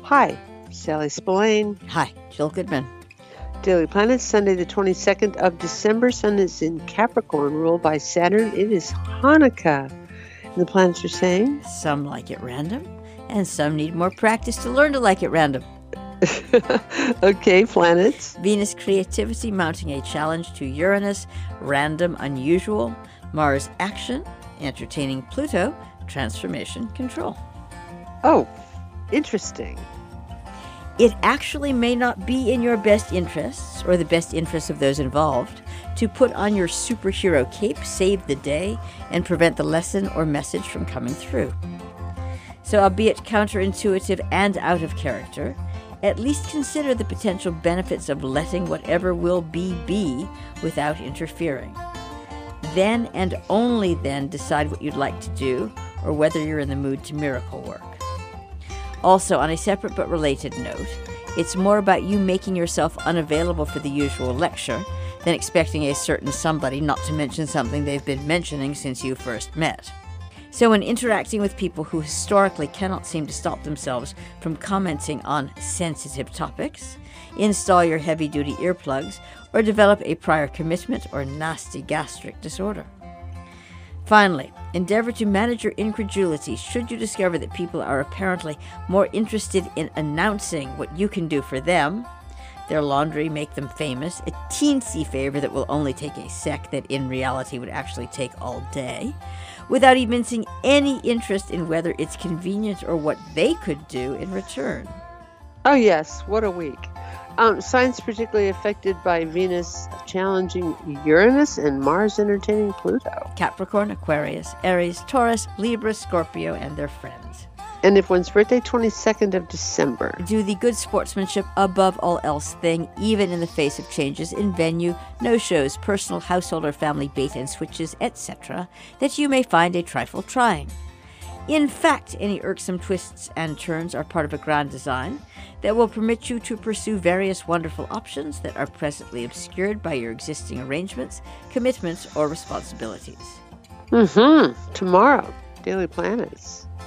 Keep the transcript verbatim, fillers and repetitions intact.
Hi, Sally Spillane. Hi, Jill Goodman. Daily Planet, Sunday the twenty-second of December. Sun is in Capricorn, ruled by Saturn. It is Hanukkah. And the planets are saying? Some like it random, and some need more practice to learn to like it random. Okay, planets. Venus creativity mounting a challenge to Uranus, random, unusual. Mars action, entertaining Pluto, transformation, control. Oh, interesting. It actually may not be in your best interests, or the best interests of those involved, to put on your superhero cape, save the day, and prevent the lesson or message from coming through. So, albeit counterintuitive and out of character, at least consider the potential benefits of letting whatever will be be without interfering. Then and only then decide what you'd like to do, or whether you're in the mood to miracle work. Also, on a separate but related note, it's more about you making yourself unavailable for the usual lecture than expecting a certain somebody not to mention something they've been mentioning since you first met. So when interacting with people who historically cannot seem to stop themselves from commenting on sensitive topics, install your heavy-duty earplugs or develop a prior commitment or nasty gastric disorder. Finally, endeavor to manage your incredulity should you discover that people are apparently more interested in announcing what you can do for them, their laundry make them famous, a teensy favor that will only take a sec that in reality would actually take all day, without evincing any interest in whether it's convenient or what they could do in return. Oh yes, what a week. Um, signs particularly affected by Venus challenging Uranus and Mars entertaining Pluto. Capricorn, Aquarius, Aries, Taurus, Libra, Scorpio, and their friends. And if one's birthday, twenty-second of December. Do the good sportsmanship above all else thing, even in the face of changes in venue, no-shows, personal, household, or family bait and switches, et cetera, that you may find a trifle trying. In fact, any irksome twists and turns are part of a grand design that will permit you to pursue various wonderful options that are presently obscured by your existing arrangements, commitments, or responsibilities. Mm-hmm. Tomorrow, Daily Planets.